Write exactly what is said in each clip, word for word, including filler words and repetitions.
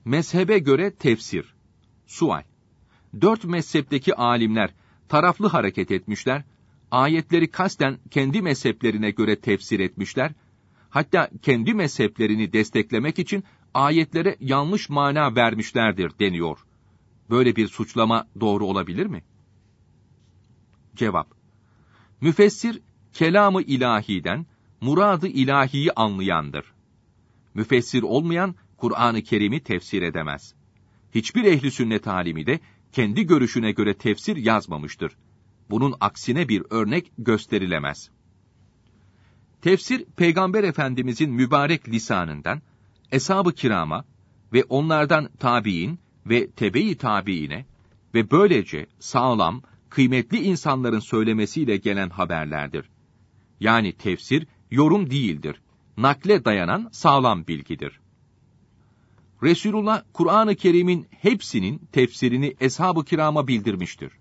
Mezhebe göre tefsir. Sual. Dört mezhepteki alimler taraflı hareket etmişler, ayetleri kasten kendi mezheplerine göre tefsir etmişler, hatta kendi mezheplerini desteklemek için ayetlere yanlış mana vermişlerdir deniyor. Böyle bir suçlama doğru olabilir mi? Cevap. Müfessir, kelamı ilahiden, muradı ilahiyi anlayandır. Müfessir olmayan, Kur'an-ı Kerim'i tefsir edemez. Hiçbir ehli sünnet alimi de kendi görüşüne göre tefsir yazmamıştır. Bunun aksine bir örnek gösterilemez. Tefsir, Peygamber Efendimizin mübarek lisanından, eshab-ı kirama ve onlardan tabiin ve tebe-i tabiine ve böylece sağlam, kıymetli insanların söylemesiyle gelen haberlerdir. Yani tefsir, yorum değildir. Nakle dayanan sağlam bilgidir. Resulullah, Kur'an-ı Kerim'in hepsinin tefsirini eshab-ı kirama bildirmiştir.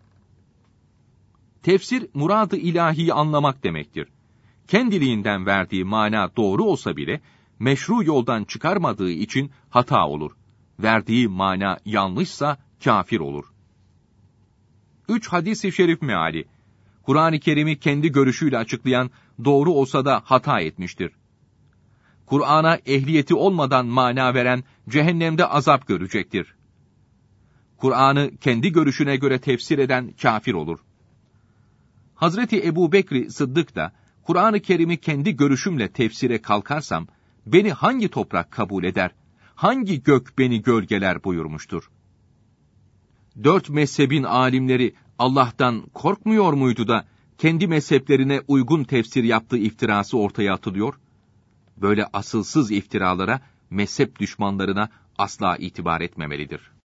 Tefsir, murad-ı ilahiyi anlamak demektir. Kendiliğinden verdiği mana doğru olsa bile, meşru yoldan çıkarmadığı için hata olur. Verdiği mana yanlışsa kafir olur. Üç hadis-i şerif meali. Kur'an-ı Kerim'i kendi görüşüyle açıklayan, doğru olsa da hata etmiştir. Kur'an'a ehliyeti olmadan mana veren, cehennemde azap görecektir. Kur'an'ı kendi görüşüne göre tefsir eden kafir olur. Hazreti Ebu Bekr Sıddık da, Kur'an-ı Kerim'i kendi görüşümle tefsire kalkarsam, beni hangi toprak kabul eder, hangi gök beni gölgeler buyurmuştur. Dört mezhebin alimleri Allah'tan korkmuyor muydu da, kendi mezheplerine uygun tefsir yaptığı iftirası ortaya atılıyor? Böyle asılsız iftiralara, mezhep düşmanlarına asla itibar etmemelidir.